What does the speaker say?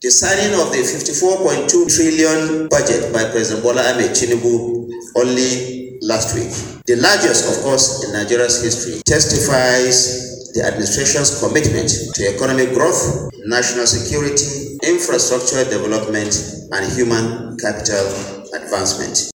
The signing of the 54.2 trillion budget by President Bola Ahmed Tinubu only last week, the largest, of course, in Nigeria's history, testifies the administration's commitment to economic growth, national security, infrastructure development, and human capital advancement.